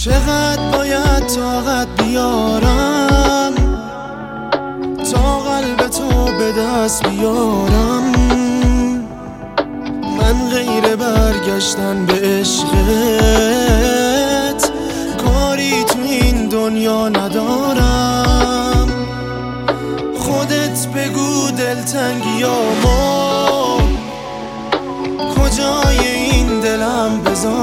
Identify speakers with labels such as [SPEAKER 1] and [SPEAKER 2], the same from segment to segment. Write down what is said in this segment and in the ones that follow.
[SPEAKER 1] چقدر باید طاقت بیارم تا قلب تو به دست بیارم؟ من غیر برگشتن به عشقت کاری تو این دنیا ندارم. خودت بگو دلتنگیامو کجای این دلم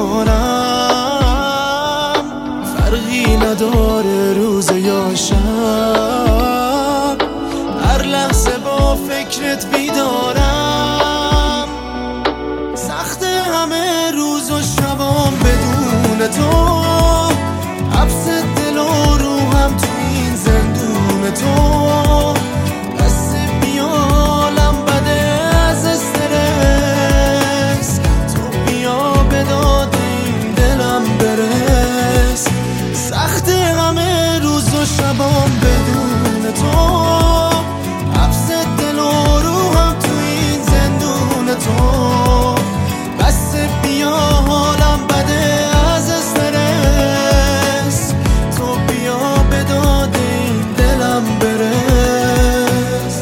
[SPEAKER 1] بذارم؟ فرقی نداره روز یا شب، هر لحظه با فکرت بیدارم. سخت همه روز و شبام بدون تو، حبس دل و روحم تو این زندون تو. بس بیالم بده از استرس، تو بیا به داد این دلم برس. سخت همه روز و شبام بدون تو، حبس دل و روحم تو این زندون تو. بس بیا حالم بده از استرس، تو بیا به داد این دلم برس.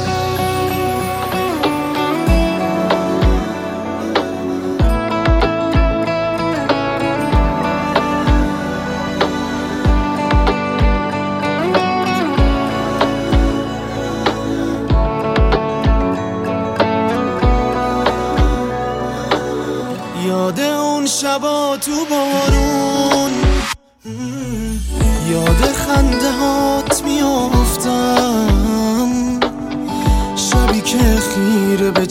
[SPEAKER 1] یاد اون شبا تو بارون، یاد خنده هات میافتم. شبی که خیره به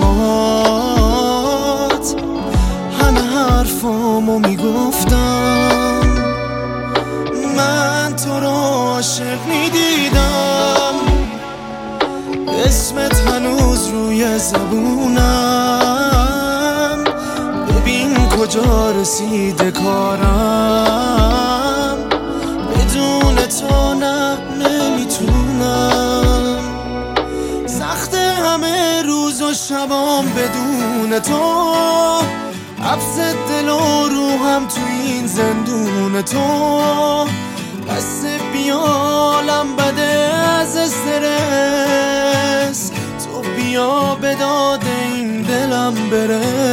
[SPEAKER 1] چشمات همه حرفامو میگفتم. من تو رو عاشق میدیدم، اسمت هنوز روی زبونم. ببین کجا رسیده کارم، بدون تو نه نمیتونم. سخت همه روز و شبام بدون تو، حبس دل و روحم تو این زندون تو. بس بیالم بده از استرس، تو بیا به داد این دلم برس.